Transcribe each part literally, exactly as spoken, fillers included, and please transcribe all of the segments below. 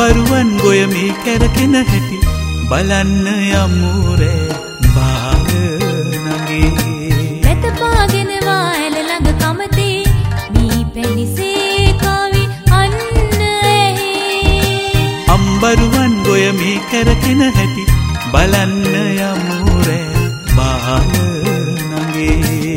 අම්බරුවන් ගොයමි කැරකෙන හැටි බලන්න යමු රෑ බාග නගේ වැතපාගෙන වාඇල ළඟ කමතේ මී පැණිසේ කවි අන්න ඇහි අම්බරුවන් ගොයමි කැරකෙන හැටි බලන්න යමු රෑ බාග නගේ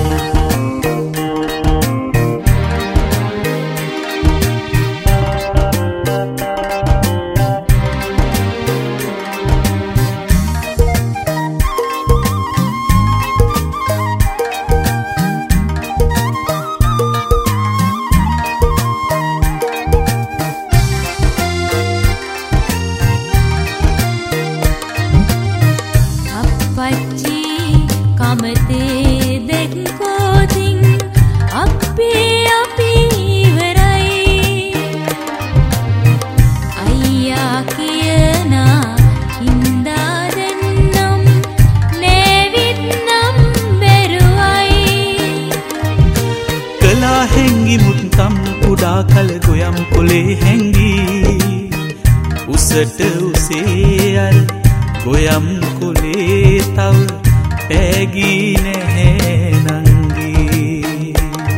කුඩා කල ගොයම් කොලේ හැංගී උසට උසේ අර ගොයම් කොලේ තව පෑගී නැහැ නංගී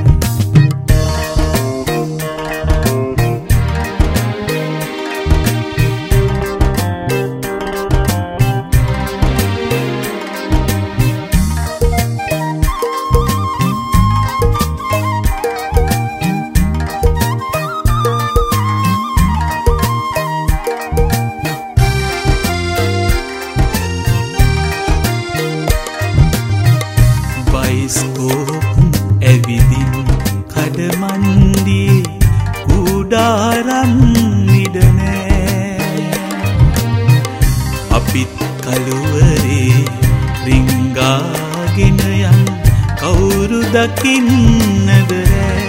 ඇවිදින් කඩමන්දියේ කුඩාරම් නිදනෑ අපිත් කළුවරේ රිංගාගෙන යන් කවුරු දකින්නද රෑ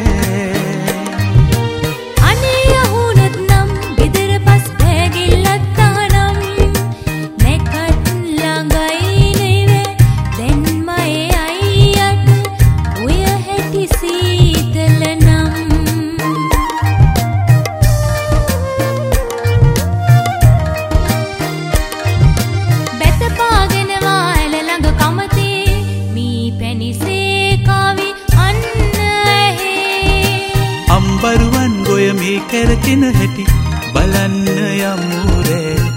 අනේ යහුනොත් නම් ගෙදර පස් පෑගිල්ලත් තහනම් නැකත් ළඟයි නෙවේ දැන් මයේ අයියට ඔය හැටි සීතල නම් බැතපාගෙන වාඇල ළඟ කමතේ මී පැණිසේ කවි අන්න ඇහි අම්බරුවන් ගොයමි කැරකෙන හැටි බලන්න යමු රෑ